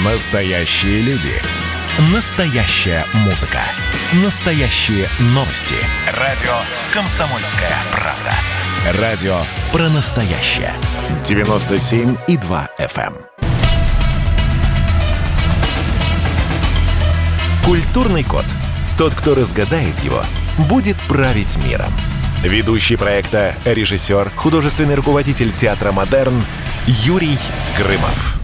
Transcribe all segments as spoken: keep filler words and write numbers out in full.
Настоящие люди. Настоящая музыка. Настоящие новости. Радио «Комсомольская правда». Радио про настоящее. девяносто семь и два эф эм. Культурный код. Тот, кто разгадает его, будет править миром. Ведущий проекта, режиссер, художественный руководитель театра «Модерн» Юрий Грымов.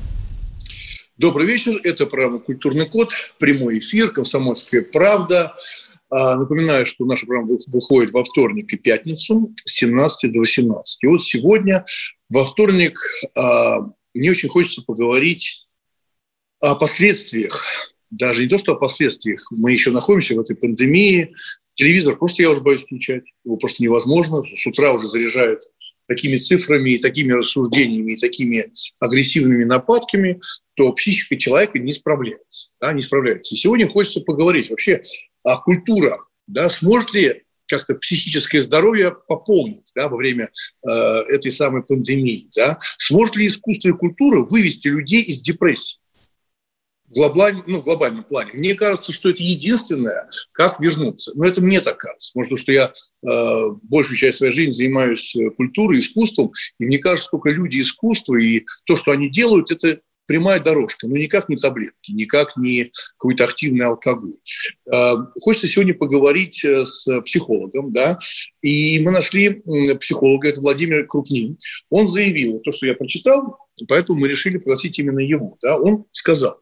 Добрый вечер. Это программа «Культурный код». Прямой эфир, «Комсомольская правда». Напоминаю, что наша программа выходит во вторник и пятницу с семнадцати до восемнадцати. И вот сегодня, во вторник, мне очень хочется поговорить о последствиях. Даже не то, что о последствиях. Мы еще находимся в этой пандемии. Телевизор просто я уже боюсь включать. Его просто невозможно. С утра уже заряжают такими цифрами, и такими рассуждениями, и такими агрессивными нападками, то психика человека не справляется. Да, не справляется. И сегодня хочется поговорить вообще о культуре. Да, сможет ли как-то психическое здоровье пополнить, да, во время э, этой самой пандемии? Да? Сможет ли искусство и культура вывести людей из депрессии? В глобальном, ну, в глобальном плане. Мне кажется, что это единственное, как вернуться. Но это мне так кажется. Может быть, что я э, большую часть своей жизни занимаюсь культурой, искусством, и мне кажется, только люди искусства и то, что они делают, это прямая дорожка, но никак не таблетки, никак не какой-то активный алкоголь. Э, хочется сегодня поговорить с психологом, да, и мы нашли психолога, это Владимир Крупнин. Он заявил то, что я прочитал, поэтому мы решили пригласить именно его. Да. Он сказал: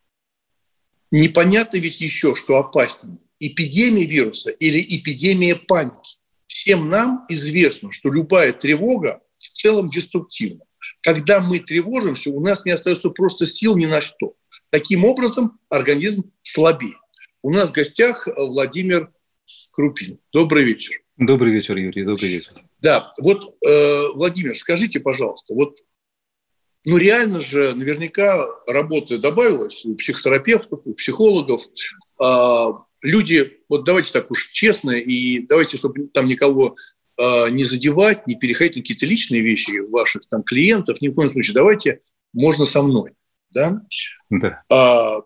непонятно ведь еще, что опаснее, эпидемия вируса или эпидемия паники. Всем нам известно, что любая тревога в целом деструктивна. Когда мы тревожимся, у нас не остается просто сил ни на что. Таким образом, организм слабеет. У нас в гостях Владимир Крупнин. Добрый вечер. Добрый вечер, Юрий. Добрый вечер. Да, вот, э, Владимир, скажите, пожалуйста, вот ну, реально же наверняка работы добавилось у психотерапевтов, у психологов. А, люди, вот давайте так уж честно, и давайте, чтобы там никого а, не задевать, не переходить на какие-то личные вещи ваших там клиентов, ни в коем случае, давайте можно со мной. Да? Да. А,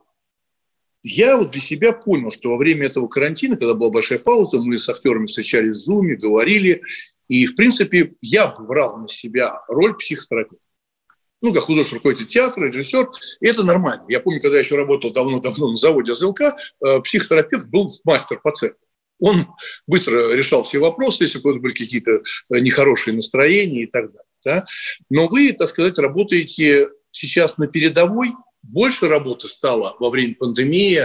я вот для себя понял, что во время этого карантина, когда была большая пауза, мы с актерами встречались в Zoom, говорили, и, в принципе, я брал на себя роль психотерапевта. Ну, как художественный руководитель театра, режиссер, и это нормально. Я помню, когда я еще работал давно-давно на заводе АЗЛК, э, психотерапевт был мастер по цеху. Он быстро решал все вопросы, если были какие-то нехорошие настроения и так далее. Да? Но вы, так сказать, работаете сейчас на передовой. Больше работы стало во время пандемии.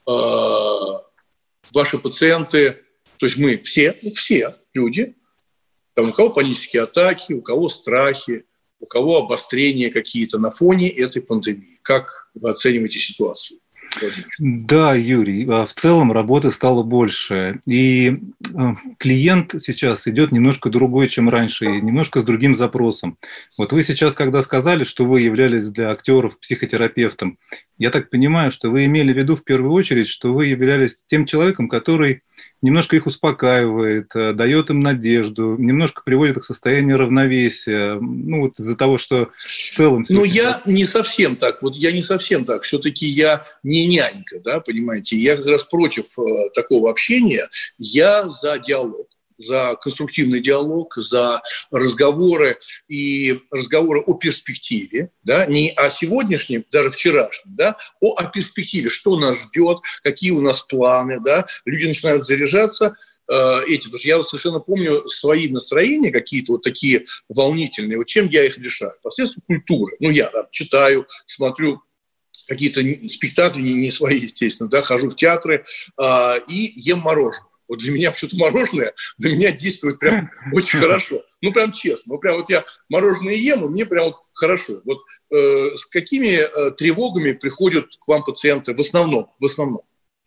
Э, ваши пациенты, то есть мы все, все люди, там, у кого панические атаки, у кого страхи, у кого обострения какие-то на фоне этой пандемии. Как вы оцениваете ситуацию, Владимир? Да, Юрий, в целом работы стало больше. И клиент сейчас идет немножко другой, чем раньше, и немножко с другим запросом. Вот вы сейчас, когда сказали, что вы являлись для актеров психотерапевтом, я так понимаю, что вы имели в виду в первую очередь, что вы являлись тем человеком, который немножко их успокаивает, дает им надежду, немножко приводит их в состояние равновесия. Ну, вот из-за того, что в целом... Ну, я не совсем так. Вот я не совсем так. Все-таки я не нянька, да, понимаете? Я как раз против э, такого общения. Я за диалог, за конструктивный диалог, за разговоры и разговоры о перспективе, да, не о сегодняшнем, даже вчерашнем, да, о, о перспективе, что нас ждет, какие у нас планы, да, люди начинают заряжаться э, этим, потому что я вот совершенно помню свои настроения какие-то вот такие волнительные, вот чем я их решаю? Посредством культуры. Ну, я там читаю, смотрю какие-то спектакли, не свои, естественно, да, хожу в театры э, и ем мороженое. Вот для меня почему-то мороженое на меня действует прям очень хорошо. Ну, прям честно. Ну, прям вот я мороженое ем, и мне прям вот хорошо. Вот э, с какими э, тревогами приходят к вам пациенты в основном? В основном?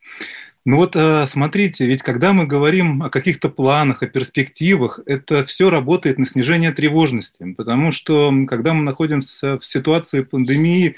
Ну вот смотрите, ведь когда мы говорим о каких-то планах, о перспективах, это все работает на снижение тревожности, потому что когда мы находимся в ситуации пандемии,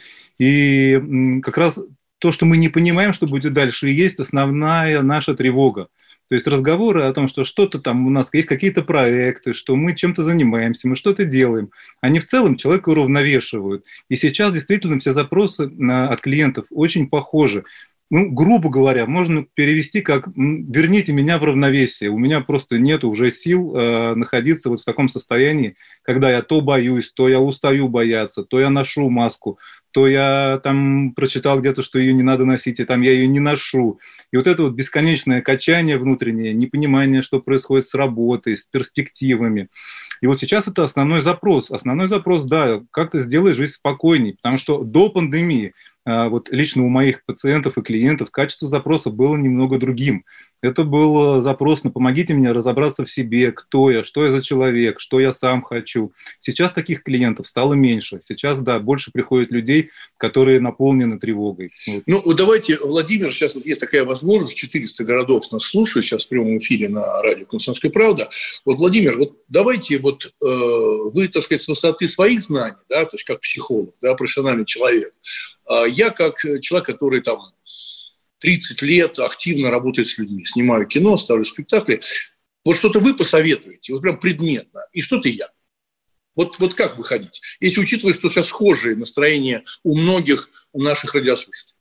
и как раз то, что мы не понимаем, что будет дальше, и есть основная наша тревога. То есть разговоры о том, что что-то там у нас есть какие-то проекты, что мы чем-то занимаемся, мы что-то делаем, они в целом человека уравновешивают. И сейчас действительно все запросы от клиентов очень похожи. Ну, грубо говоря, можно перевести как «верните меня в равновесие». У меня просто нет уже сил э, находиться вот в таком состоянии, когда я то боюсь, то я устаю бояться, то я ношу маску, то я там прочитал где-то, что ее не надо носить, и там я ее не ношу. И вот это вот бесконечное качание внутреннее, непонимание, что происходит с работой, с перспективами. И вот сейчас это основной запрос. Основной запрос, да, как ты сделаешь жизнь спокойней, потому что до пандемии вот лично у моих пациентов и клиентов качество запроса было немного другим. Это был запрос на «помогите мне разобраться в себе, кто я, что я за человек, что я сам хочу». Сейчас таких клиентов стало меньше. Сейчас, да, больше приходит людей, которые наполнены тревогой. Вот. Ну, вот давайте, Владимир, сейчас вот есть такая возможность, четыреста городов нас слушают сейчас в прямом эфире на радио «Комсомольская правда». Вот, Владимир, вот давайте вот э, вы, так сказать, с высоты своих знаний, да, то есть как психолог, да, профессиональный человек, э, я как человек, который там тридцать лет активно работает с людьми, снимаю кино, ставлю спектакли, вот что-то вы посоветуете, вот прям предметно, и что-то я. Вот, вот как выходить, если учитывать, что сейчас схожие настроения у многих наших радиослушателей?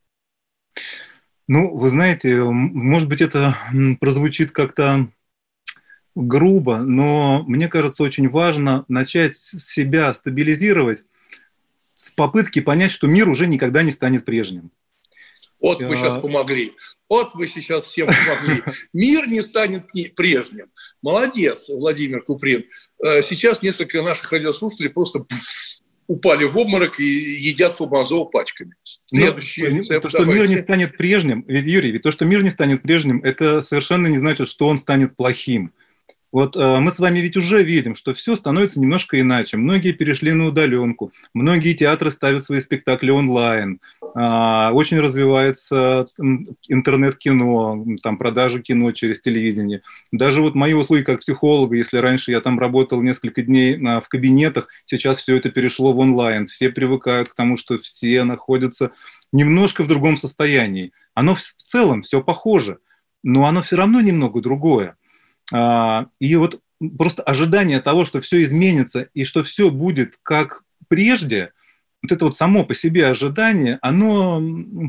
Ну, вы знаете, может быть, это прозвучит как-то грубо, но мне кажется, очень важно начать себя стабилизировать с попытки понять, что мир уже никогда не станет прежним. Вот вы сейчас помогли. Вот вы сейчас всем помогли. Мир не станет прежним. Молодец, Владимир Куприн. Сейчас несколько наших радиослушателей просто упали в обморок и едят фабазол пачками. Следующий рецепт. То, что мир не станет прежним, ведь, Юрий, ведь то, что мир не станет прежним, это совершенно не значит, что он станет плохим. Вот э, мы с вами ведь уже видим, что все становится немножко иначе. Многие перешли на удаленку, многие театры ставят свои спектакли онлайн, э, очень развивается интернет-кино, там, продажи кино через телевидение. Даже вот мои услуги как психолога, если раньше я там работал несколько дней э, в кабинетах, сейчас все это перешло в онлайн. Все привыкают к тому, что все находятся немножко в другом состоянии. Оно в целом все похоже, но оно все равно немного другое. И вот просто ожидание того, что все изменится и что все будет как прежде, вот это вот само по себе ожидание, оно, ну,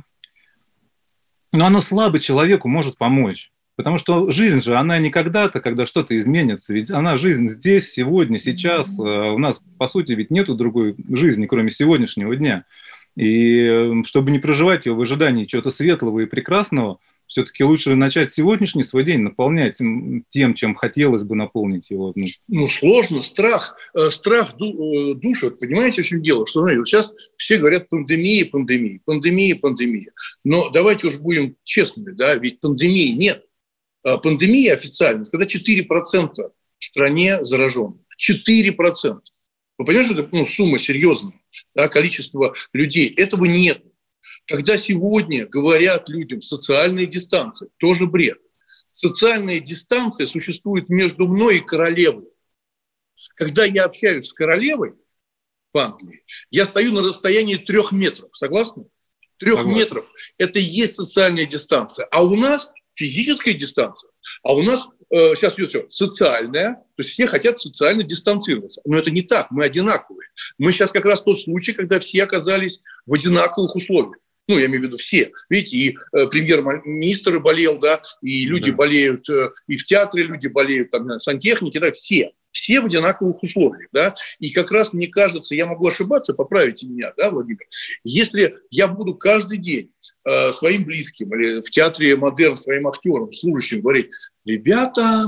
оно слабо человеку может помочь. Потому что жизнь же, она не когда-то, когда что-то изменится. Ведь она жизнь здесь, сегодня, сейчас. У нас, по сути, ведь нету другой жизни, кроме сегодняшнего дня. И чтобы не проживать ее в ожидании чего-то светлого и прекрасного, все-таки лучше начать сегодняшний свой день наполнять тем, чем хотелось бы наполнить его. Ну, ну сложно, страх, страх душит, понимаете, в чем дело? Что, знаете, вот сейчас все говорят пандемия, пандемия, пандемия, пандемия. Но давайте уж будем честными, да, ведь пандемии нет. Пандемия официально, когда четыре процента в стране зараженных. четыре процента. Вы понимаете, что это ну, сумма серьезная, да, количество людей. Этого нет. Когда сегодня говорят людям социальная дистанция, тоже бред. Социальная дистанция существует между мной и королевой. Когда я общаюсь с королевой в Англии, я стою на расстоянии трех метров. Согласны? Трех Согласен. метров. Это и есть социальная дистанция. А у нас физическая дистанция. А у нас э, сейчас идет все социальная. То есть все хотят социально дистанцироваться. Но это не так. Мы одинаковые. Мы сейчас как раз тот случай, когда все оказались в одинаковых условиях. Ну, я имею в виду все. Видите, и э, премьер-министр болел, да, и люди да. болеют, э, и в театре люди болеют, там, сантехники, да, все. Все в одинаковых условиях, да. И как раз, мне кажется, я могу ошибаться, поправите меня, да, Владимир, если я буду каждый день э, своим близким или в театре «Модерн» своим актерам, служащим говорить: ребята,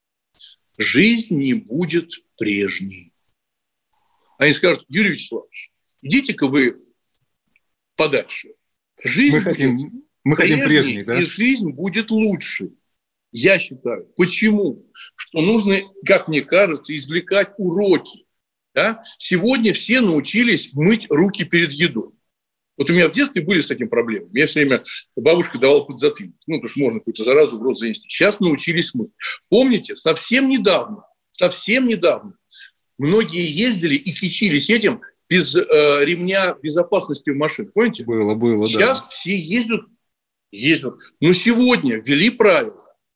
жизнь не будет прежней. Они скажут: Юрий Вячеславович, идите-ка вы подальше. Жизнь мы хотим, будет мы хотим прежней, да? И жизнь будет лучше. Я считаю. Почему? Что нужно, как мне кажется, извлекать уроки. Да? Сегодня все научились мыть руки перед едой. Вот у меня в детстве были с этим проблемы. Мне все время бабушка давала подзатыльник. Ну, потому что можно какую-то заразу в рот занести. Сейчас научились мыть. Помните, совсем недавно, совсем недавно многие ездили и кичились этим без э, ремня безопасности в машине. Помните? Было, было, Сейчас да. все ездят, ездят. Но сегодня ввели правила.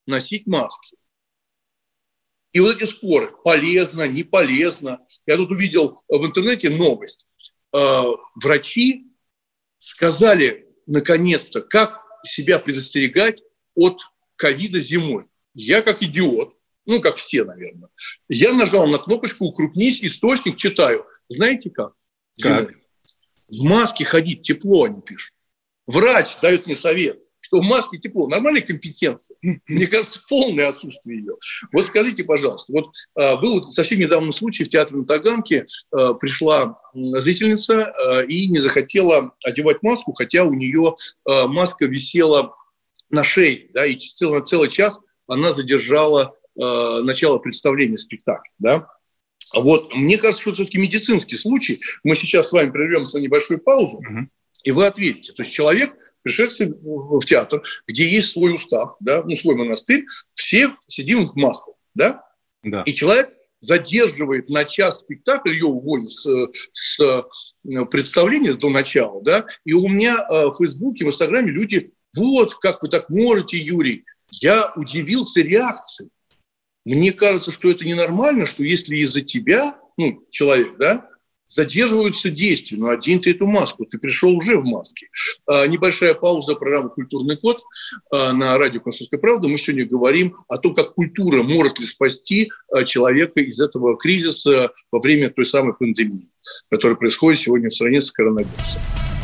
носить маски. И вот эти споры, полезно, не полезно. Я тут увидел в интернете новость. Врачи сказали, наконец-то, как себя предостерегать от ковида зимой. Я как идиот, ну, как все, наверное, я нажал на кнопочку «Укрупнись источник», читаю. Знаете как? Как? В маске ходить тепло, они пишут. Врач дает мне совет, что в маске тепло. Нормальная компетенция? Мне кажется, полное отсутствие ее. Вот скажите, пожалуйста, вот а, был совсем недавно случай в театре на Таганке. А, пришла зрительница а, и не захотела одевать маску, хотя у нее а, маска висела на шее, да, и целый, целый час она задержала а, начало представления спектакля, да. Вот, мне кажется, что это все-таки медицинский случай. Мы сейчас с вами прервемся на небольшую паузу. Uh-huh. И вы ответите. То есть человек, пришедший в театр, где есть свой устав, да, ну, свой монастырь, все сидим в масках, да? Да. И человек задерживает на час спектакль, ее уводят с, с представления до начала, да? И у меня в Фейсбуке, в Инстаграме люди, вот, как вы так можете, Юрий. Я удивился реакцией. Мне кажется, что это ненормально, что если из-за тебя, ну, человек, да, задерживаются действия. Ну, одень ты эту маску, ты пришел уже в маске. А, небольшая пауза, программа «Культурный код» а, на радио «Комсомольская правда». Мы сегодня говорим о том, как культура может ли спасти а, человека из этого кризиса во время той самой пандемии, которая происходит сегодня в стране с коронавирусом.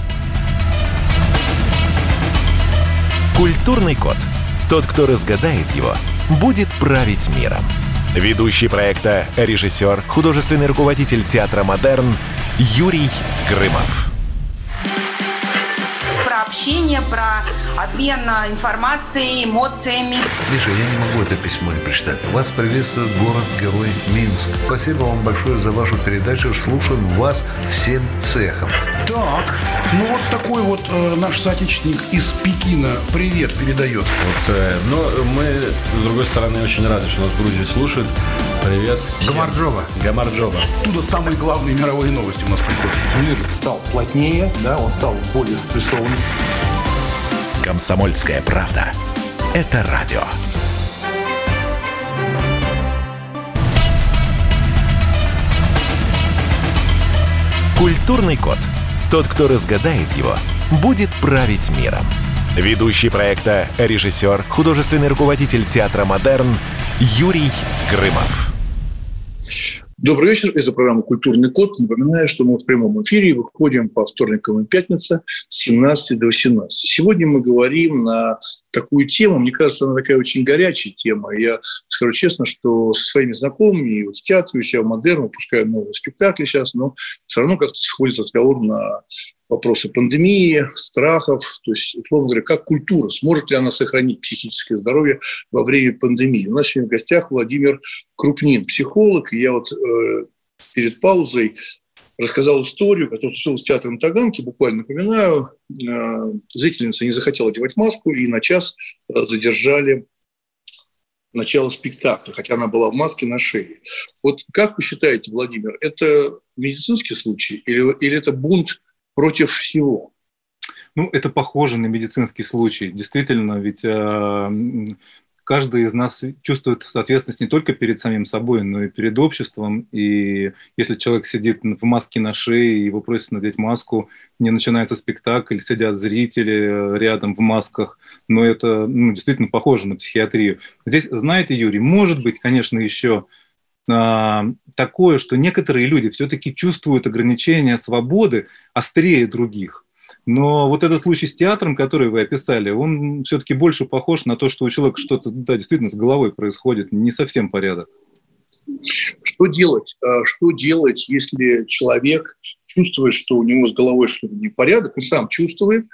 «Культурный код». Тот, кто разгадает его, будет править миром. Ведущий проекта, режиссер, художественный руководитель театра «Модерн» Юрий Грымов. Про общение, про обмен информацией, эмоциями. Миша, я не могу это письмо не прочитать. Вас приветствует город-герой Минск. Спасибо вам большое за вашу передачу. Слушаем вас всем цехом. Так, ну вот такой вот э, наш соотечественник из Пекина привет передает. Вот, э, но мы, с другой стороны, очень рады, что нас в Грузии слушают. Привет. Гамарджоба. Гамарджоба. Оттуда самые главные мировые новости у нас приходят. Мир стал плотнее, да, он стал более спрессованным. «Комсомольская правда». Это радио. «Культурный код». Тот, кто разгадает его, будет править миром. Ведущий проекта, режиссер, художественный руководитель театра «Модерн» Юрий Грымов. Добрый вечер. Это программа «Культурный код». Напоминаю, что мы в прямом эфире выходим по вторникам и пятницам с семнадцати до восемнадцати. Сегодня мы говорим на такую тему. Мне кажется, она такая очень горячая тема. Я скажу честно, что со своими знакомыми, и вот в театре, и в «Модерн», выпускаю новые спектакли сейчас, но все равно как-то сходит разговор на вопросы пандемии, страхов, то есть, условно говоря, как культура, сможет ли она сохранить психическое здоровье во время пандемии. У нас сегодня в гостях Владимир Крупнин, психолог. И я вот э, перед паузой рассказал историю, которая случилась в театре на Таганке. Буквально напоминаю, э, зрительница не захотела одевать маску, и на час задержали начало спектакля, хотя она была в маске на шее. Вот как вы считаете, Владимир, это медицинский случай или, или это бунт против всего? Ну, это похоже на медицинский случай. Действительно, ведь э, каждый из нас чувствует ответственность не только перед самим собой, но и перед обществом. И если человек сидит в маске на шее, и его просят надеть маску, не начинается спектакль, сидят зрители рядом в масках, но это ну, действительно похоже на психиатрию. Здесь, знаете, Юрий, может быть, конечно, еще такое, что некоторые люди все-таки чувствуют ограничения свободы острее других. Но вот этот случай с театром, который вы описали, он все-таки больше похож на то, что у человека что-то, да, действительно с головой происходит, не совсем порядок. Что делать? Что делать, если человек чувствует, что у него с головой что-то непорядок, он сам чувствует,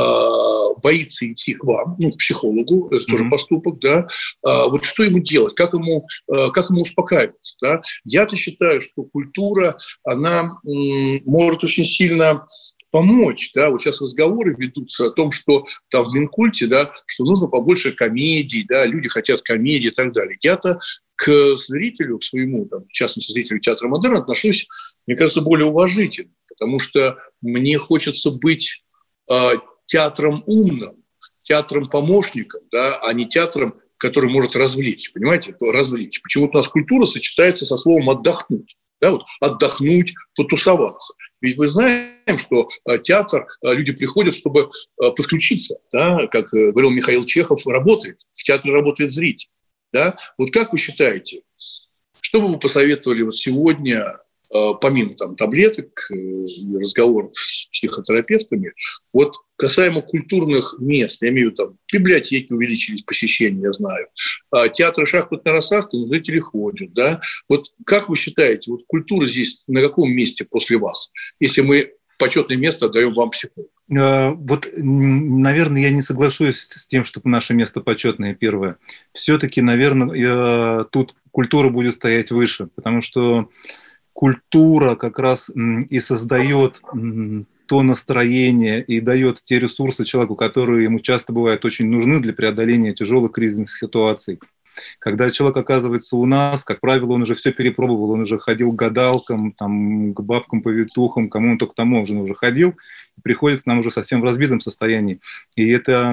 боится идти к вам, ну, к психологу, это mm-hmm. тоже поступок, да. Вот что ему делать? Как ему, как ему успокаиваться? Да? Я-то считаю, что культура, она может очень сильно помочь, да, вот сейчас разговоры ведутся о том, что там в Минкульте, да, что нужно побольше комедий, да, люди хотят комедии и так далее. Я-то к зрителю, к своему, там, в частности, зрителю театра «Модерн» отношусь, мне кажется, более уважительно, потому что мне хочется быть э, театром умным, театром-помощником, да, а не театром, который может развлечь, понимаете, развлечь. Почему-то у нас культура сочетается со словом «отдохнуть», да, вот отдохнуть, потусоваться. Ведь мы знаем, что театр, люди приходят, чтобы подключиться, да, как говорил Михаил Чехов, работает, в театре работает зритель. Да? Вот как вы считаете, что бы вы посоветовали вот сегодня, помимо там, таблеток и разговоров с психотерапевтами, вот касаемо культурных мест, я имею в виду, там, библиотеки увеличились посещения, я знаю, театры шахматной расставки, но зрители ходят, да? Вот как вы считаете, вот культура здесь на каком месте после вас, если мы почетное место отдаем вам психологу? Вот, наверное, я не соглашусь с тем, что наше место почетное первое. Все-таки, наверное, тут культура будет стоять выше, потому что культура как раз и создает то настроение и дает те ресурсы человеку, которые ему часто бывают очень нужны для преодоления тяжелых кризисных ситуаций. Когда человек оказывается у нас, как правило, он уже все перепробовал, он уже ходил к гадалкам, там, к бабкам-повитухам, кому он только тому уже, уже ходил, и приходит к нам уже совсем в разбитом состоянии. И это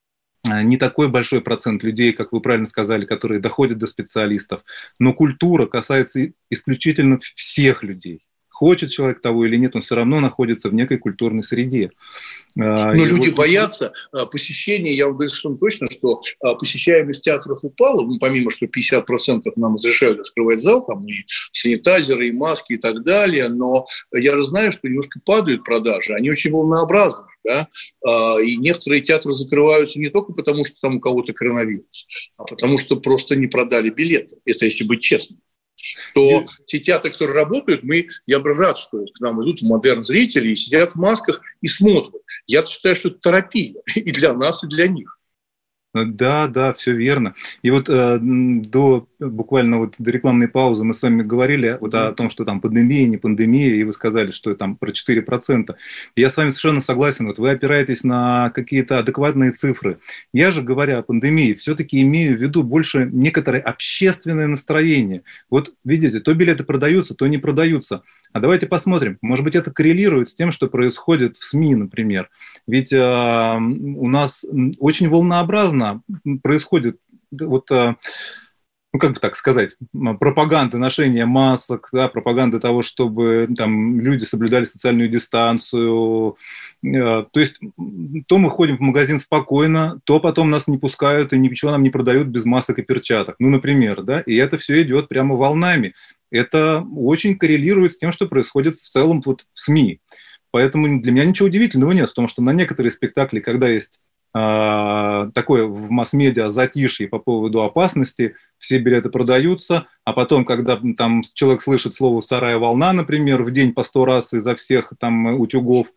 не такой большой процент людей, как вы правильно сказали, которые доходят до специалистов. Но культура касается исключительно всех людей. Хочет человек того или нет, он все равно находится в некой культурной среде. Но и люди вот... боятся посещения. Я вам говорю совершенно точно, что посещаемость театров упала. Ну, помимо, что пятьдесят процентов нам разрешают открывать зал, там и санитайзеры, и маски, и так далее. Но я же знаю, что немножко падают продажи. Они очень волнообразны. Да? И некоторые театры закрываются не только потому, что там у кого-то коронавирус, а потому что просто не продали билеты. Это если быть честным. То те театры, которые работают, мы, я бы рад, что к нам идут в модерн зрители и сидят в масках и смотрят. Я считаю, что это терапия и для нас, и для них. Да, да, все верно. И вот э, до буквально вот до рекламной паузы мы с вами говорили вот о том, что там пандемия, не пандемия, и вы сказали, что там про четыре процента. Я с вами совершенно согласен. Вот вы опираетесь на какие-то адекватные цифры. Я же, говоря о пандемии, все-таки имею в виду больше некоторое общественное настроение. Вот видите, то билеты продаются, то не продаются. А давайте посмотрим. Может быть, это коррелирует с тем, что происходит в СМИ, например. Ведь э, у нас очень волнообразно происходит вот, ну, как бы так сказать, пропаганда ношения масок, да, пропаганда того, чтобы там люди соблюдали социальную дистанцию. То есть то мы ходим в магазин спокойно, то потом нас не пускают и ничего нам не продают без масок и перчаток. Ну, например, да, и это все идет прямо волнами. Это очень коррелирует с тем, что происходит в целом вот в СМИ. Поэтому для меня ничего удивительного нет, потому что на некоторые спектакли, когда есть такое в масс-медиа затишье по поводу опасности, все билеты продаются, а потом, когда там человек слышит слово «вторая волна», например, в день по сто раз изо всех там утюгов,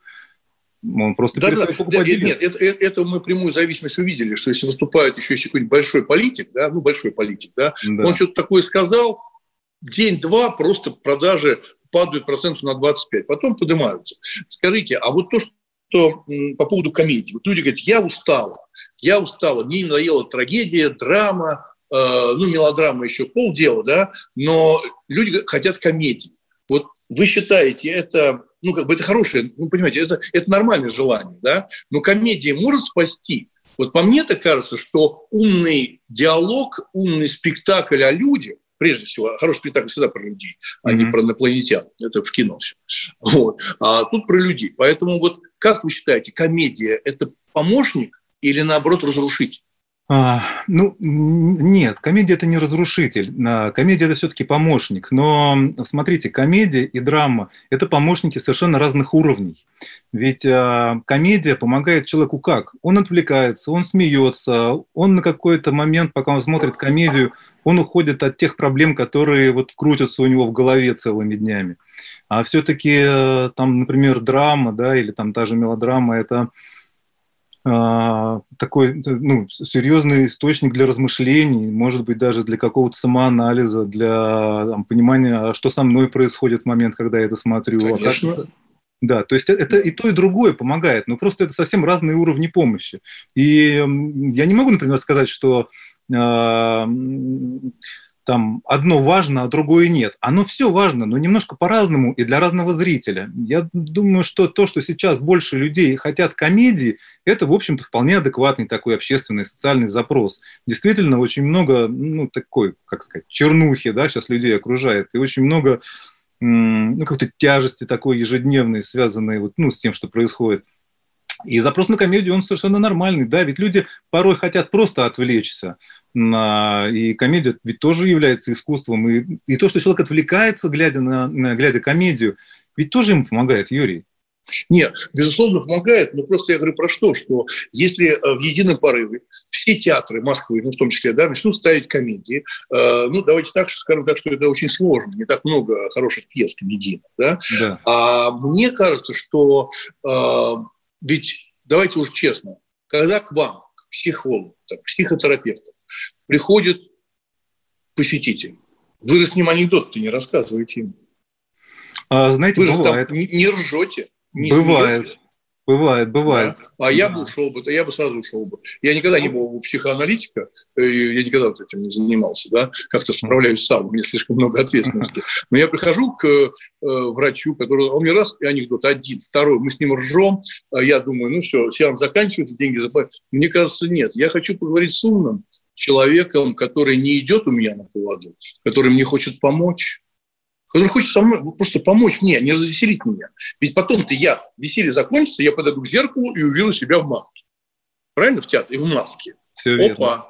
он просто да, перестает да, покупать да, билет. Нет, это, это, это мы прямую зависимость увидели, что если выступает еще какой-нибудь большой политик, да, ну, большой политик, да, да. Он что-то такое сказал, день-два просто продажи падают процентов на двадцать пять, потом поднимаются. Скажите, а вот то, что что по поводу комедии. Вот люди говорят, я устала, я устала, мне надоела трагедия, драма, э, ну, мелодрама еще полдела, да, но люди хотят комедии. Вот вы считаете, это, ну, как бы это хорошее, ну, понимаете, это, это нормальное желание, да, но комедия может спасти. Вот по мне так кажется, что умный диалог, умный спектакль о людях, прежде всего, хороший спектакль всегда про людей, а mm-hmm. не про инопланетян. Это в кино все. Вот. А тут про людей. Поэтому вот как вы считаете, комедия – это помощник или, наоборот, разрушитель? А, ну, нет, комедия – это не разрушитель. Комедия – это все-таки помощник. Но, смотрите, комедия и драма – это помощники совершенно разных уровней. Ведь а, комедия помогает человеку как? Он отвлекается, он смеется, он на какой-то момент, пока он смотрит комедию, он уходит от тех проблем, которые вот крутятся у него в голове целыми днями. А все-таки, там, например, драма, да, или там та же мелодрама – это э, такой, ну, серьезный источник для размышлений, может быть, даже для какого-то самоанализа, для там, понимания, что со мной происходит в момент, когда я это смотрю. Конечно. А как... Да, то есть это и то, и другое помогает, но просто это совсем разные уровни помощи. И я не могу, например, сказать, что э, там одно важно, а другое нет. Оно все важно, но немножко по-разному и для разного зрителя. Я думаю, что то, что сейчас больше людей хотят комедии, это, в общем-то, вполне адекватный такой общественный социальный запрос. Действительно, очень много, ну, такой, как сказать, чернухи, да, сейчас людей окружает, и очень много, ну, какой-то тяжести такой ежедневной, связанной вот, ну, с тем, что происходит. И запрос на комедию, он совершенно нормальный, да, ведь люди порой хотят просто отвлечься, и комедия ведь тоже является искусством, и, и то, что человек отвлекается, глядя на, на глядя комедию, ведь тоже ему помогает, Юрий. Нет, безусловно, помогает, но просто я говорю про что, что если в едином порыве все театры Москвы, ну, в том числе, да, начнут ставить комедии, э, ну, давайте так, скажем так, что это очень сложно, не так много хороших пьес комедийных, да, да. А мне кажется, что э, ведь, давайте уж честно, когда к вам, к психологу, к психотерапевту приходит посетитель, вы же с ним анекдот-то не рассказываете ему. А, знаете, вы же бывает. там не, не ржете. Не бывает, смеетесь. бывает, бывает. Да? А я бы ушел бы, я бы сразу ушел бы. Я никогда не был у психоаналитика, я никогда вот этим не занимался, да, как-то справляюсь сам, у меня слишком много ответственности. Но я прихожу к э, врачу, который, он мне раз, и анекдот один, второй, мы с ним ржем, а я думаю, ну все, сеанс заканчивается, деньги заплатят. Мне кажется, нет, я хочу поговорить с умным человеком, который не идет у меня на поводу, который мне хочет помочь. Который хочет со мной просто помочь мне, не развеселить меня. Ведь потом-то я, веселье закончится, я подойду к зеркалу и увижу себя в маске. Правильно? В театре, в маске. Все Опа! верно.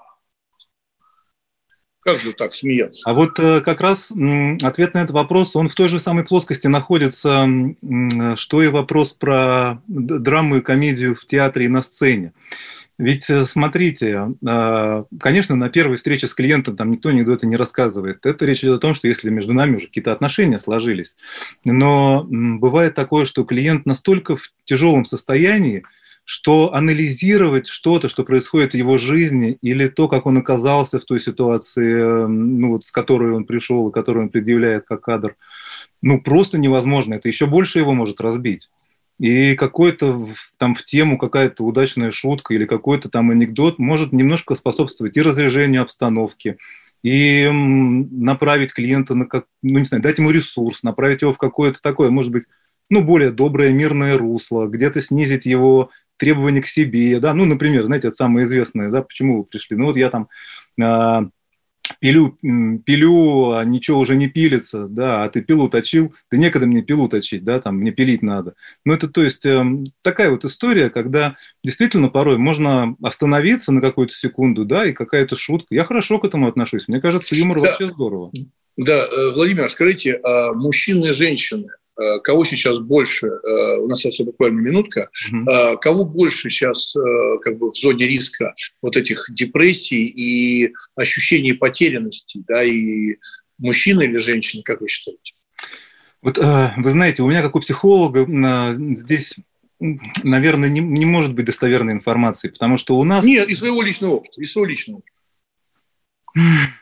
Как же так смеяться? А вот как раз ответ на этот вопрос, он в той же самой плоскости находится, что и вопрос про драму и комедию в театре и на сцене. Ведь, смотрите, конечно, на первой встрече с клиентом там никто анекдоты не рассказывает. Это речь идет о том, что если между нами уже какие-то отношения сложились. Но бывает такое, что клиент настолько в тяжелом состоянии, что анализировать что-то, что происходит в его жизни, или то, как он оказался в той ситуации, ну, вот, с которой он пришел, и которую он предъявляет как кадр, ну, просто невозможно. Это еще больше его может разбить. И какой-то там в тему какая-то удачная шутка или какой-то там анекдот может немножко способствовать и разряжению обстановки, и направить клиента на, как, ну, не знаю, дать ему ресурс, направить его в какое-то такое, может быть, ну, более доброе, мирное русло, где-то снизить его требования к себе, да, ну, например, знаете, это самое известное, да, почему вы пришли, ну, вот я там э, пилю, пилю, а ничего уже не пилится, да, а ты пилу точил, да некогда мне пилу точить, да, там, мне пилить надо. Ну, это, то есть, э, такая вот история, когда действительно порой можно остановиться на какую-то секунду, да, и какая-то шутка. Я хорошо к этому отношусь, мне кажется, юмор да, вообще здорово. Да, Владимир, скажите, а мужчины и женщины, кого сейчас больше, у нас остается буквально минутка, mm-hmm. кого больше сейчас как бы в зоне риска вот этих депрессий и ощущений потерянности, да, и мужчины или женщины, как вы считаете? Вот вы знаете, у меня как у психолога здесь, наверное, не, не может быть достоверной информации, потому что у нас... Нет, из своего личного опыта, из своего личного опыта.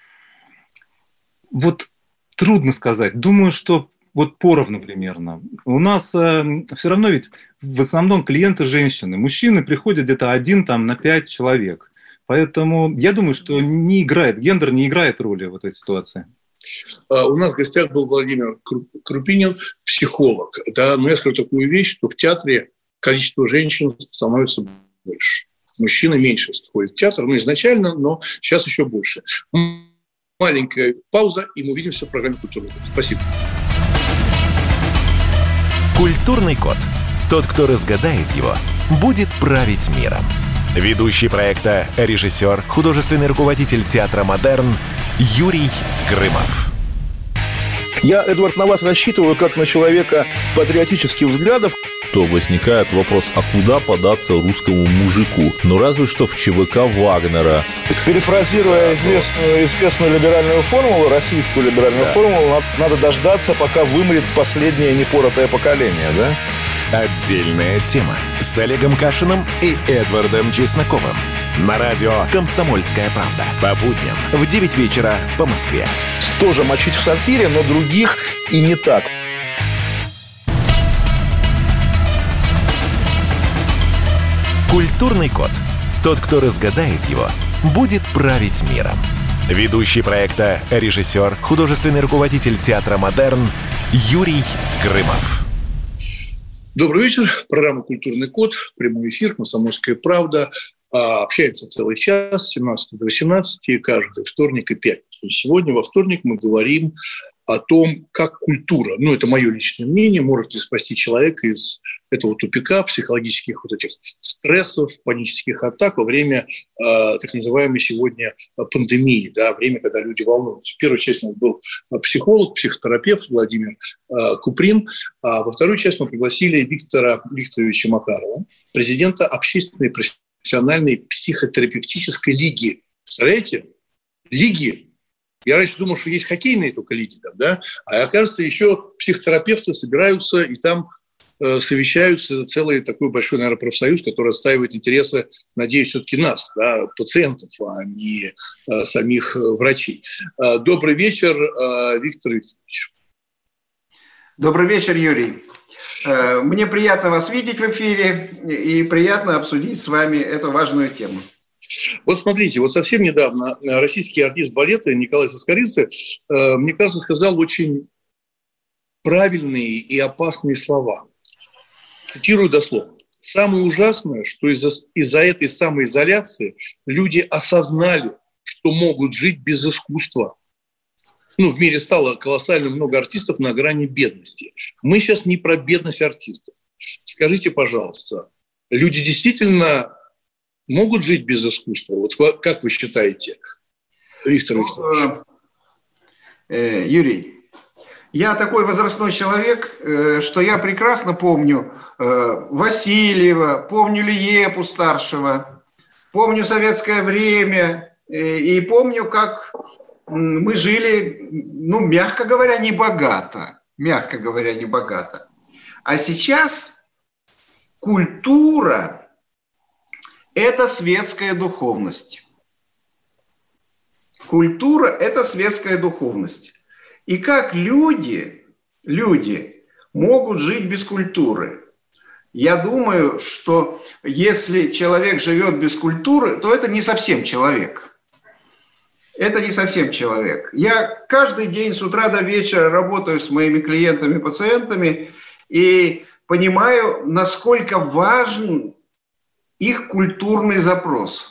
Вот трудно сказать. Думаю, что вот поровну примерно. У нас э, все равно ведь в основном клиенты женщины. Мужчины приходят где-то один там, на пять человек. Поэтому я думаю, что не играет, гендер не играет роли в этой ситуации. У нас в гостях был Владимир Крупинин, психолог. Да? Но я скажу такую вещь, что в театре количество женщин становится больше. Мужчины меньше ходят в театр, ну, изначально, но сейчас еще больше. Маленькая пауза, и мы увидимся в программе «Культурный код». Спасибо. Культурный код. Тот, кто разгадает его, будет править миром. Ведущий проекта, режиссер, художественный руководитель театра «Модерн» Юрий Грымов. Я, Эдвард, на вас рассчитываю как на человека патриотических взглядов. То возникает вопрос, а куда податься русскому мужику? Ну, разве что в ЧВК Вагнера. Перефразируя известную, известную либеральную формулу, российскую либеральную да. формулу, надо дождаться, пока вымрет последнее непоротое поколение, да? Отдельная тема с Олегом Кашиным и Эдвардом Чесноковым. На радио «Комсомольская правда». По будням в девять вечера по Москве. Тоже мочить в сортире, но других и не так. Культурный код. Тот, кто разгадает его, будет править миром. Ведущий проекта, режиссер, художественный руководитель театра «Модерн» Юрий Грымов. Добрый вечер. Программа «Культурный код», прямой эфир, «Комсомольская правда». Общаемся целый час с семнадцати до восемнадцати, каждый вторник и пятницу. Сегодня во вторник мы говорим о том, как культура, ну это мое личное мнение, может ли спасти человека из этого тупика, психологических вот этих стрессов, панических атак во время э, так называемой сегодня пандемии, да, время, когда люди волнуются. В первой части у нас был психолог, психотерапевт Владимир э, Куприн, а во вторую часть мы пригласили Виктора Викторовича Макарова, президента общественной профессиональной психотерапевтической лиги. Представляете? Лиги. Я раньше думал, что есть хоккейные только лиги, да, а оказывается, еще психотерапевты собираются и там э, совещаются, целый такой большой, наверное, профсоюз, который отстаивает интересы, надеюсь, все-таки нас, да, пациентов, а не э, самих врачей. Э, добрый вечер, э, Виктор Викторович. Добрый вечер, Юрий. Э, мне приятно вас видеть в эфире и приятно обсудить с вами эту важную тему. Вот смотрите, вот совсем недавно российский артист балета Николай Соскоридзе, э, мне кажется, сказал очень правильные и опасные слова. Цитирую дословно. «Самое ужасное, что из-за, из-за этой самоизоляции люди осознали, что могут жить без искусства. Ну, в мире стало колоссально много артистов на грани бедности. Мы сейчас не про бедность артистов. Скажите, пожалуйста, люди действительно могут жить без искусства? Вот как вы считаете, Виктор Викторович? Э, Юрий, я такой возрастной человек, э, что я прекрасно помню э, Васильева, помню Лиепу старшего, помню советское время э, и помню, как мы жили, ну, мягко говоря, не богато, мягко говоря, не богато. А сейчас культура – это светская духовность. Культура – это светская духовность. И как люди, люди могут жить без культуры? Я думаю, что если человек живет без культуры, то это не совсем человек. Это не совсем человек. Я каждый день с утра до вечера работаю с моими клиентами, пациентами и понимаю, насколько важен их культурный запрос.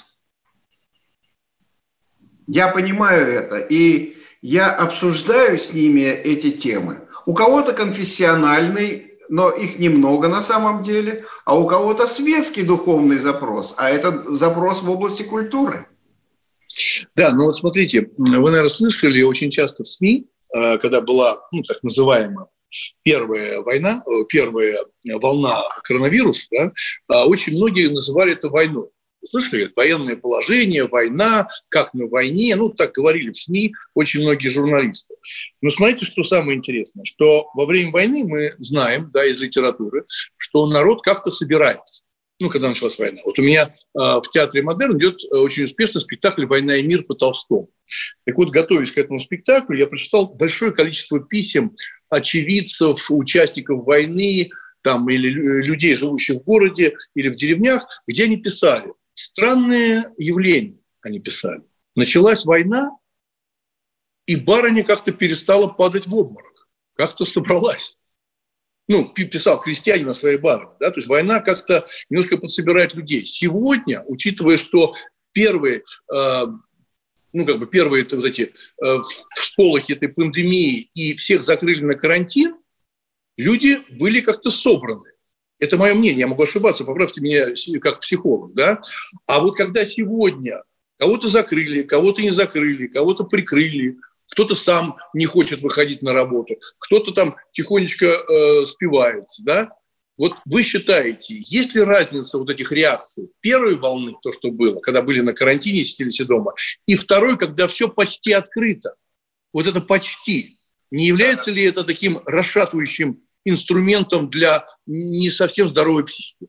Я понимаю это, и я обсуждаю с ними эти темы. У кого-то конфессиональный, но их немного на самом деле, а у кого-то светский духовный запрос, а это запрос в области культуры. Да, ну вот смотрите, вы, наверное, слышали очень часто в СМИ, когда была, ну, так называемая первая война, первая волна коронавируса, да, очень многие называли это войной. Слышали? Военное положение, война, как на войне, ну, так говорили в СМИ очень многие журналисты. Но смотрите, что самое интересное, что во время войны мы знаем, да, из литературы, что народ как-то собирается. Ну, когда началась война. Вот у меня э, в театре «Модерн» идет очень успешный спектакль «Война и мир» по Толстому. Так вот, готовясь к этому спектаклю, я прочитал большое количество писем очевидцев, участников войны, там, или людей, живущих в городе или в деревнях, где они писали. Странные явления они писали. Началась война, и барыня как-то перестала падать в обморок. Как-то собралась. Ну, писал крестьянин о своей барыне, да, то есть война как-то немножко подсобирает людей. Сегодня, учитывая, что первые, э, ну, как бы первые это, вот эти э, всполохи этой пандемии и всех закрыли на карантин, люди были как-то собраны. Это мое мнение, я могу ошибаться, поправьте меня как психолог, да. А вот когда сегодня кого-то закрыли, кого-то не закрыли, кого-то прикрыли, кто-то сам не хочет выходить на работу, кто-то там тихонечко э, спивается, да? Вот вы считаете, есть ли разница вот этих реакций первой волны, то, что было, когда были на карантине, сидели дома, и второй, когда все почти открыто? Вот это почти. Не является ли это таким расшатывающим инструментом для не совсем здоровой психики?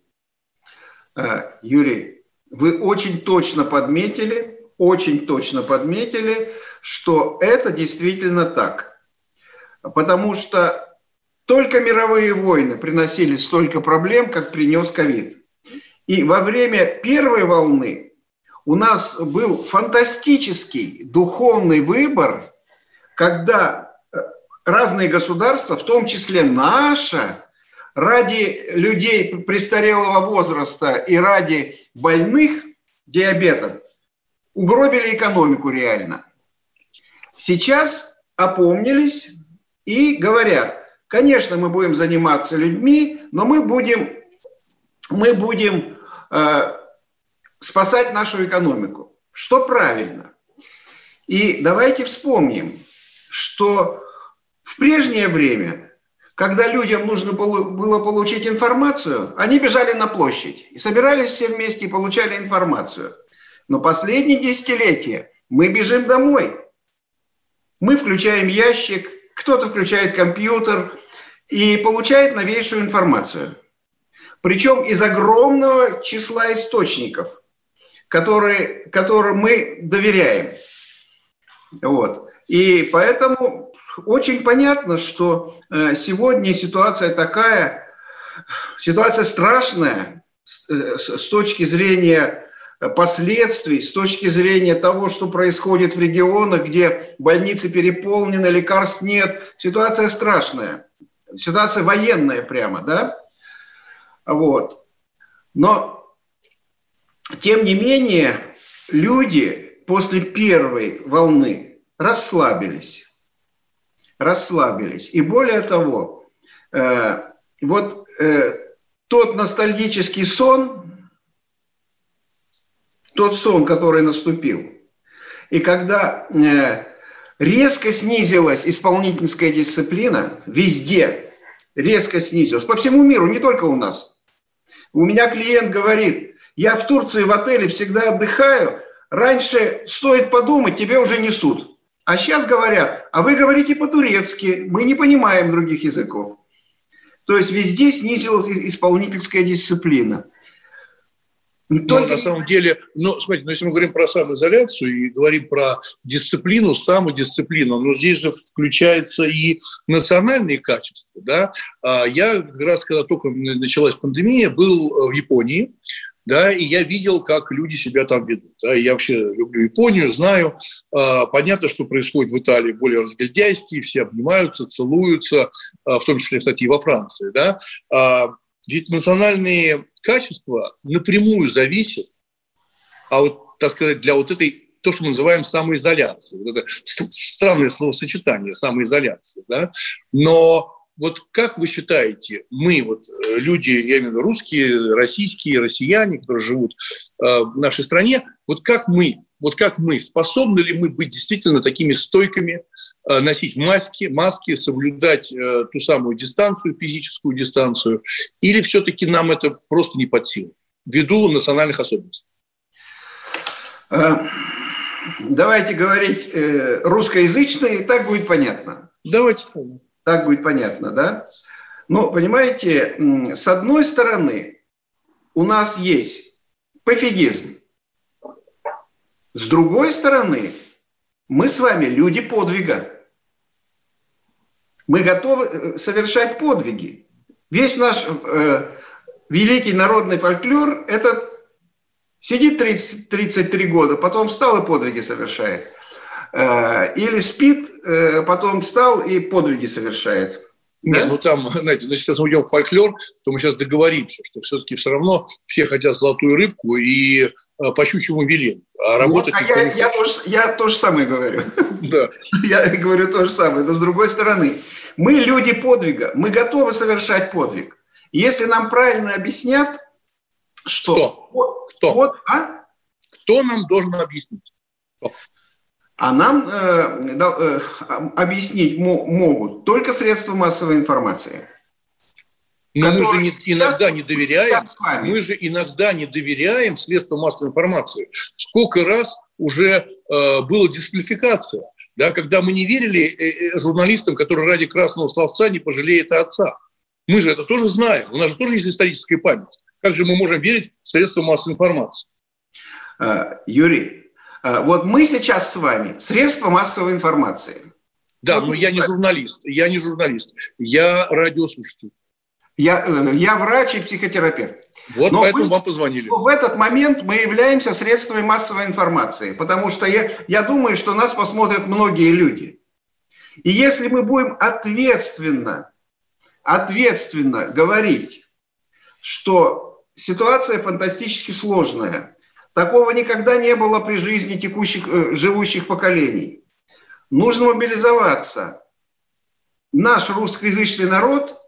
Юрий, вы очень точно подметили, очень точно подметили, что это действительно так. Потому что только мировые войны приносили столько проблем, как принес ковид. И во время первой волны у нас был фантастический духовный выбор, когда разные государства, в том числе наше, ради людей престарелого возраста и ради больных диабетом угробили экономику реально. Сейчас опомнились и говорят, конечно, мы будем заниматься людьми, но мы будем, мы будем э, спасать нашу экономику. Что правильно. И давайте вспомним, что в прежнее время, когда людям нужно было получить информацию, они бежали на площадь и собирались все вместе и получали информацию. Но последние десятилетия мы бежим домой. Мы включаем ящик, кто-то включает компьютер и получает новейшую информацию. Причем из огромного числа источников, которые, которым мы доверяем. Вот. И поэтому очень понятно, что сегодня ситуация такая, ситуация страшная с точки зрения последствий, с точки зрения того, что происходит в регионах, где больницы переполнены, лекарств нет. Ситуация страшная. Ситуация военная прямо, да? Вот. Но, тем не менее, люди после первой волны расслабились. Расслабились. И более того, э, вот э, тот ностальгический сон, тот сон, который наступил, и когда э, резко снизилась исполнительская дисциплина, везде резко снизилась, по всему миру, не только у нас. У меня клиент говорит, я в Турции в отеле всегда отдыхаю, раньше стоит подумать, тебе уже несут. А сейчас говорят, а вы говорите по-турецки, мы не понимаем других языков. То есть везде снизилась исполнительская дисциплина. Но Только... на самом деле, ну, смотрите, ну, если мы говорим про самоизоляцию и говорим про дисциплину, самодисциплину, но здесь же включаются и национальные качества, да. Я как раз, когда только началась пандемия, был в Японии, да, и я видел, как люди себя там ведут. Да, я вообще люблю Японию, знаю. Понятно, что происходит в Италии более разгильдяйски, все обнимаются, целуются, в том числе, кстати, и во Франции, да. Ведь национальные качества напрямую зависят, а вот, так сказать, для вот этой, то, что мы называем самоизоляцией, вот это странное словосочетание, самоизоляция, да, но вот как вы считаете, мы, вот люди, я имею в виду русские, российские, россияне, которые живут э, в нашей стране, вот как мы, вот как мы, способны ли мы быть действительно такими стойкими, э, носить маски, маски, соблюдать э, ту самую дистанцию, физическую дистанцию, или все-таки нам это просто не под силу, ввиду национальных особенностей? Давайте говорить э, русскоязычно, и так будет понятно. Давайте. Так будет понятно, да? Но, понимаете, с одной стороны, у нас есть пофигизм. С другой стороны, мы с вами люди подвига. Мы готовы совершать подвиги. Весь наш э, великий народный фольклор – это сидит тридцать, тридцать три года, потом встал и подвиги совершает. Или спит, потом встал и подвиги совершает. Нет, да? Ну там, знаете, если мы уйдем в фольклор, то мы сейчас договоримся, что все-таки все равно все хотят золотую рыбку и по щучьему велению. А работать вот, а я, я, тоже, я то же самое говорю. Да. Я говорю то же самое, но с другой стороны. Мы люди подвига, мы готовы совершать подвиг. Если нам правильно объяснят, что... Кто? Вот, Кто? Вот, а? Кто нам должен объяснить? Кто? А нам э, э, объяснить мо- могут только средства массовой информации. Но мы же не, иногда не доверяем, мы же иногда не доверяем средствам массовой информации. Сколько раз уже э, была дисквалификация, да, когда мы не верили э, э, журналистам, которые ради красного словца не пожалеют отца. Мы же это тоже знаем, у нас же тоже есть историческая память. Как же мы можем верить в средства массовой информации? Э, Юрий, вот мы сейчас с вами средства массовой информации. Да, но я не журналист, я не журналист, я радиослушатель. Я, я врач и психотерапевт. Вот Но поэтому мы, вам позвонили. В этот момент мы являемся средствами массовой информации, потому что я, я думаю, что нас посмотрят многие люди. И если мы будем ответственно, ответственно говорить, что ситуация фантастически сложная, такого никогда не было при жизни текущих, живущих поколений, нужно мобилизоваться. Наш русскоязычный народ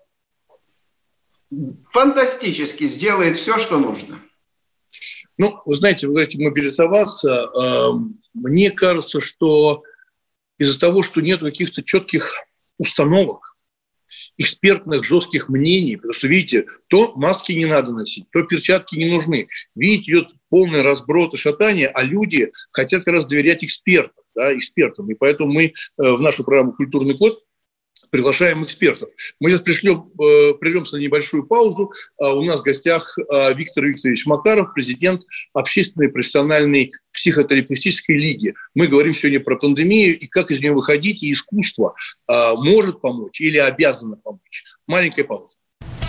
фантастически сделает все, что нужно. Ну, вы знаете, вы говорите мобилизоваться. Мне кажется, что из-за того, что нет каких-то четких установок, экспертных, жестких мнений, потому что, видите, то маски не надо носить, то перчатки не нужны. Видите, идет полный разброд и шатание, а люди хотят как раз доверять экспертам, да, экспертам. И поэтому мы в нашу программу «Культурный код» приглашаем экспертов. Мы сейчас пришлем, э, прервемся на небольшую паузу. А у нас в гостях э, Виктор Викторович Макаров, президент Общественной профессиональной психотерапевтической лиги. Мы говорим сегодня про пандемию и как из нее выходить, и искусство э, может помочь или обязано помочь. Маленькая пауза.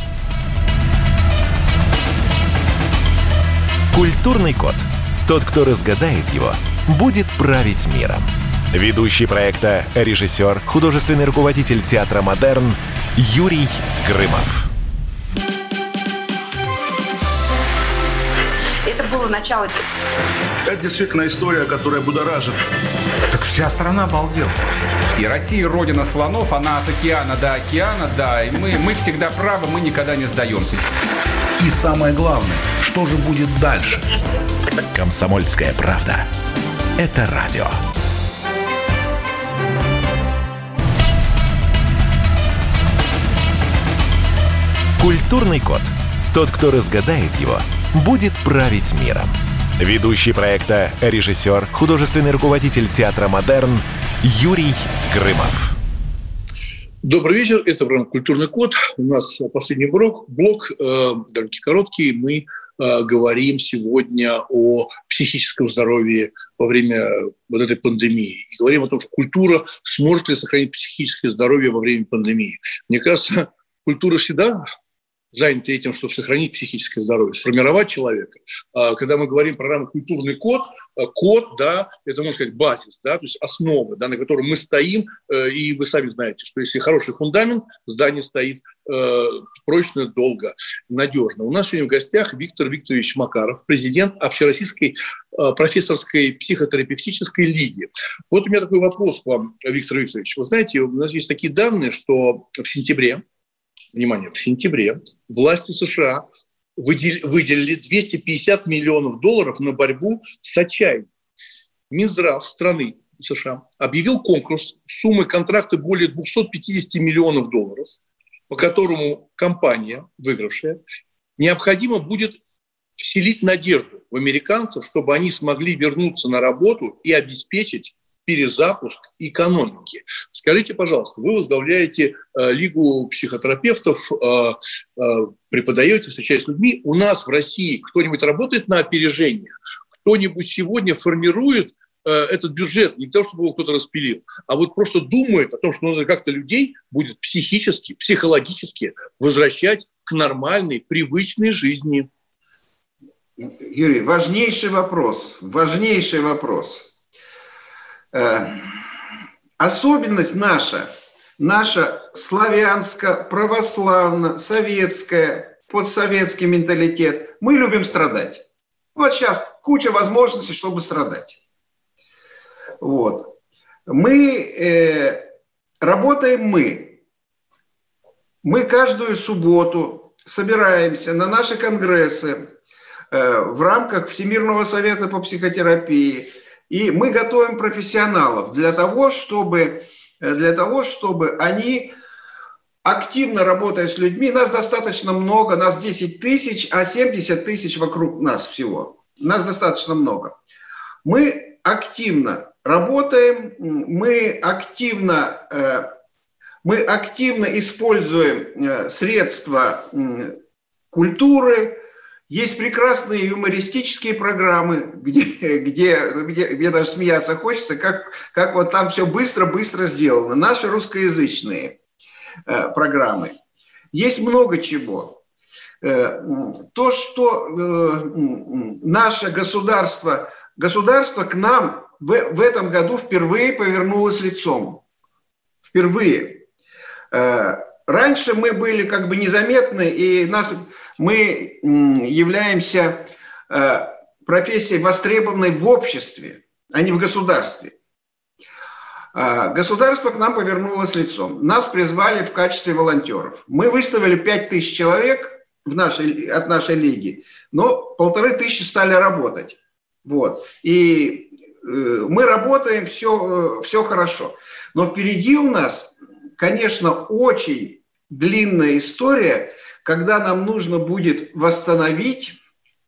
Культурный код. Тот, кто разгадает его, будет править миром. Ведущий проекта, режиссер, художественный руководитель театра «Модерн» Юрий Грымов. Это было начало. Это действительно история, которая будоражит. Так вся страна обалдела. И Россия родина слонов, она от океана до океана, да, и мы, мы всегда правы, мы никогда не сдаемся. И самое главное, что же будет дальше? «Комсомольская правда». Это радио. Культурный код. Тот, кто разгадает его, будет править миром. Ведущий проекта, режиссер, художественный руководитель театра «Модерн» Юрий Грымов. Добрый вечер, это программа «Культурный код». У нас последний блок, блок э, довольно короткий. Мы э, говорим сегодня о психическом здоровье во время вот этой пандемии. И говорим о том, что культура сможет ли сохранить психическое здоровье во время пандемии. Мне кажется, культура всегда заняты этим, чтобы сохранить психическое здоровье, сформировать человека. Когда мы говорим про программу «Культурный код», код, да, это, можно сказать, базис, да, то есть основа, да, на которой мы стоим, и вы сами знаете, что если хороший фундамент, здание стоит прочно, долго, надежно. У нас сегодня в гостях Виктор Викторович Макаров, президент Общероссийской профессорской психотерапевтической лиги. Вот у меня такой вопрос к вам, Виктор Викторович. Вы знаете, у нас есть такие данные, что в сентябре, внимание, в сентябре власти США выделили двести пятьдесят миллионов долларов на борьбу с отчаянием. Минздрав страны США объявил конкурс суммы контракта более двести пятьдесят миллионов долларов, по которому компания, выигравшая, необходимо будет вселить надежду в американцев, чтобы они смогли вернуться на работу и обеспечить перезапуск экономики. Скажите, пожалуйста, вы возглавляете э, Лигу психотерапевтов, э, э, преподаете, встречаетесь с людьми. У нас в России кто-нибудь работает на опережение? Кто-нибудь сегодня формирует э, этот бюджет? Не то, чтобы его кто-то распилил, а вот просто думает о том, что надо как-то людей будет психически, психологически возвращать к нормальной, привычной жизни. Юрий, важнейший вопрос, важнейший вопрос. Особенность наша, наша славянско-православно-советская, подсоветский менталитет, мы любим страдать. Вот сейчас куча возможностей, чтобы страдать. Вот. Мы э, работаем мы. Мы каждую субботу собираемся на наши конгрессы э, в рамках Всемирного совета по психотерапии. И мы готовим профессионалов для того, чтобы, для того, чтобы они, активно работая с людьми, нас достаточно много, нас десять тысяч, а семьдесят тысяч вокруг нас всего. Нас достаточно много. Мы активно работаем, мы активно, мы активно используем средства культуры. Есть прекрасные юмористические программы, где, где, где, где даже смеяться хочется, как, как вот там все быстро-быстро сделано. Наши русскоязычные э, программы. Есть много чего. то, что наше государство, государство к нам в, в этом году впервые повернулось лицом. Впервые. Раньше мы были как бы незаметны, и нас, мы являемся профессией востребованной в обществе, а не в государстве. Государство к нам повернулось лицом. Нас призвали в качестве волонтеров. Мы выставили пять тысяч человек в нашей, от нашей лиги, но полторы тысячи стали работать. Вот. И э, мы работаем, все, все хорошо. Но впереди у нас, конечно, очень длинная история, когда нам нужно будет восстановить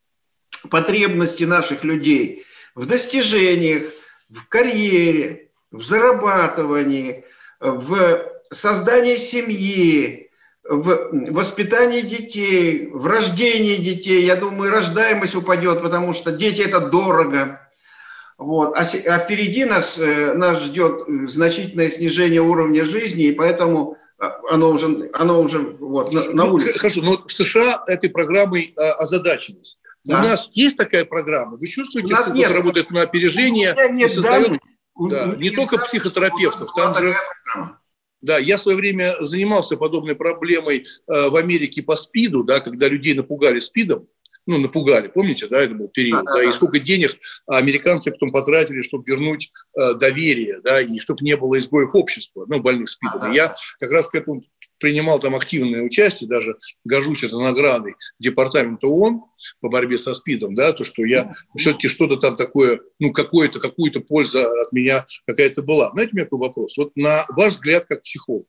потребности наших людей в достижениях, в карьере, в зарабатывании, в создании семьи, в воспитании детей, в рождении детей. Я думаю, рождаемость упадет, потому что дети – это дорого. Вот. А, а впереди нас, нас ждет значительное снижение уровня жизни, и поэтому оно уже, оно уже вот, на, на улице. Ну, хорошо, но в США этой программой озадачились. Да. У нас есть такая программа? Вы чувствуете, что кто-то работает на опережение и создает... Да, не только психотерапевтов, там же, да, я в свое время занимался подобной проблемой э, в Америке по СПИДу, да, когда людей напугали СПИДом, ну, напугали, помните, да, это был период, да, да, и сколько денег американцы потом потратили, чтобы вернуть э, доверие, да, и чтобы не было изгоев общества, ну, больных СПИДом. Да, я как раз к этому принимал там активное участие, даже горжусь этой наградой департамента ООН по борьбе со СПИДом, да, то, что я все-таки что-то там такое, ну, какое-то, какую-то польза от меня какая-то была. Знаете, у меня такой вопрос. Вот на ваш взгляд, как психолог,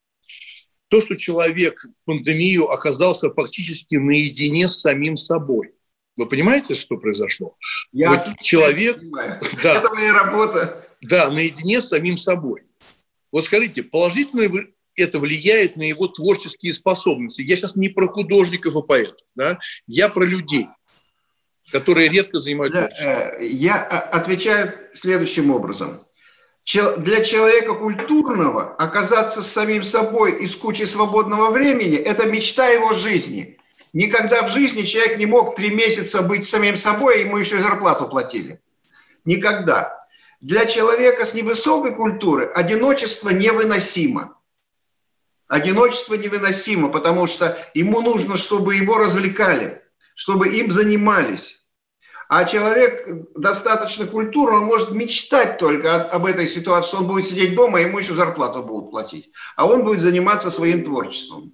то, что человек в пандемию оказался фактически наедине с самим собой, вы понимаете, что произошло? Я вот человек, да, это моя работа. Да, наедине с самим собой. Вот скажите, положительно вы это влияет на его творческие способности. Я сейчас не про художников и поэтов, да? Я про людей, которые редко занимаются творчеством. Я отвечаю следующим образом. Для человека культурного оказаться с самим собой и с кучей свободного времени – это мечта его жизни. Никогда в жизни человек не мог три месяца быть самим собой, ему еще и зарплату платили. Никогда. Для человека с невысокой культуры одиночество невыносимо. Одиночество невыносимо, потому что ему нужно, чтобы его развлекали, чтобы им занимались. А человек достаточно культурный, он может мечтать только об этой ситуации, что он будет сидеть дома, ему еще зарплату будут платить. А он будет заниматься своим творчеством.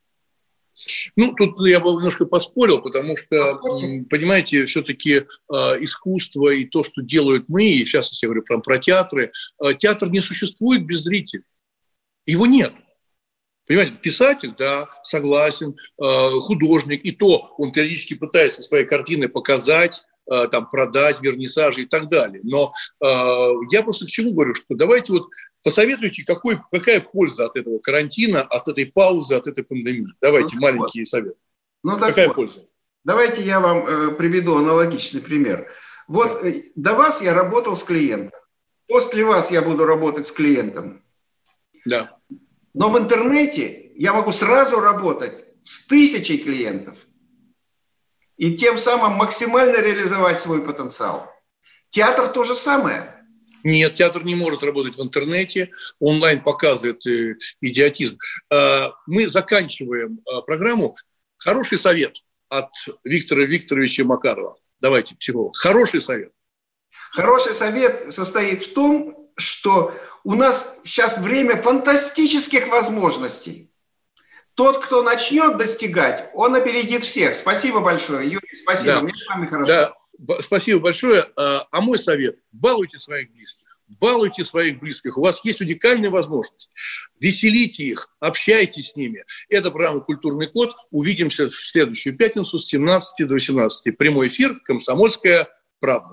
Ну, тут я бы немножко поспорил, потому что, понимаете, все-таки э, искусство и то, что делают мы, и в частности я говорю про, про театры, э, театр не существует без зрителей. Его нет. Понимаете, писатель, да, согласен, э, художник, и то он периодически пытается свои картины показать, э, там, продать, вернисажи и так далее. Но э, я просто к чему говорю, что давайте вот посоветуйте, какой, какая польза от этого карантина, от этой паузы, от этой пандемии. Давайте ну, маленькие вот. советы. Ну, так какая вот. польза? Давайте я вам э, приведу аналогичный пример. Вот да. э, до вас я работал с клиентом. После вас я буду работать с клиентом. Да. Но в интернете я могу сразу работать с тысячей клиентов и тем самым максимально реализовать свой потенциал. Театр то же самое. Нет, театр не может работать в интернете. Онлайн показывает э, идиотизм. Э, мы заканчиваем э, программу. Хороший совет от Виктора Викторовича Макарова. Давайте, психолог. Хороший совет. Хороший совет состоит в том, что у нас сейчас время фантастических возможностей. Тот, кто начнет достигать, он опередит всех. Спасибо большое, Юрий. Спасибо. Да. Мне с вами хорошо. Да. Спасибо большое. А мой совет – балуйте своих близких. Балуйте своих близких. У вас есть уникальная возможность. Веселите их, общайтесь с ними. Это программа «Культурный код». Увидимся в следующую пятницу с семнадцати до восемнадцати. Прямой эфир «Комсомольская правда».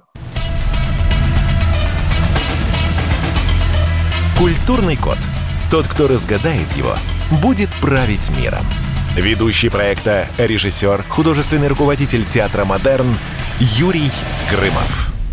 Культурный код. Тот, кто разгадает его, будет править миром. Ведущий проекта, режиссер, художественный руководитель театра «Модерн» Юрий Грымов.